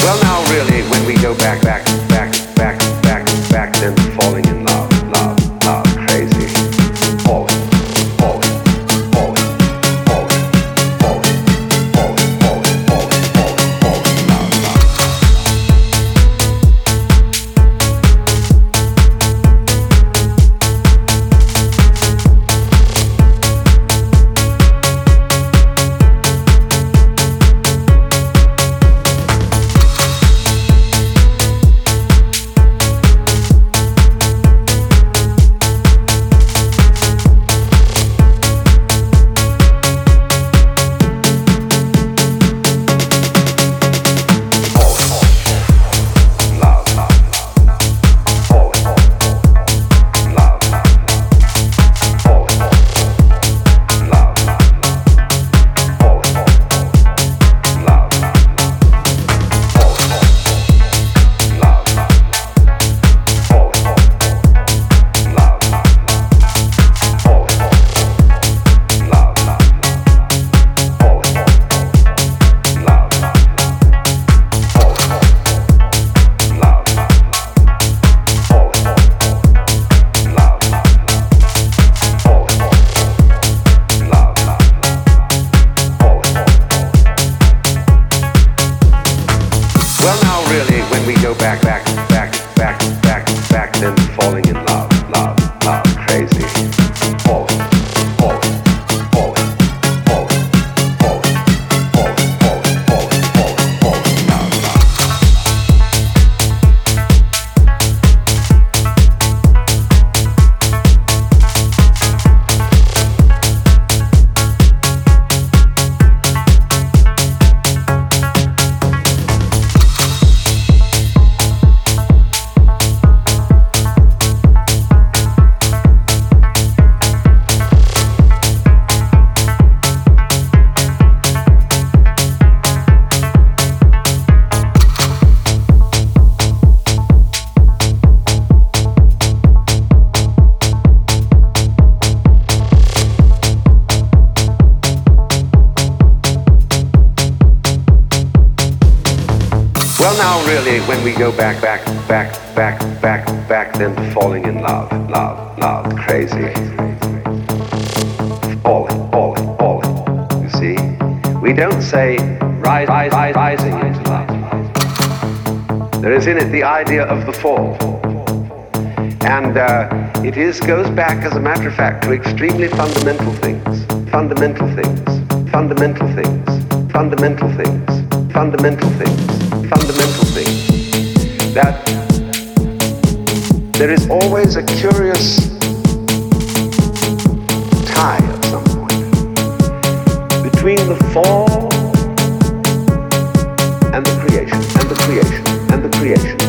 Well, now really, when we go back, then falling in love, crazy, falling, falling, falling, falling, falling, falling, falling, falling, falling, falling, love. Well, now really, when we go back, then falling in love, crazy, falling, falling, falling, falling, falling, falling, falling, falling, falling, falling, love. Well, now really, when we go back, then falling in love, crazy, falling, falling, falling. You see, we don't say rising into love. There is in it the idea of the fall, and it goes back, as a matter of fact, to extremely fundamental things, fundamental things, fundamental things, fundamental things, fundamental things. Fundamental thing, that there is always a curious tie at some point between the fall and the creation, and the creation, and the creation.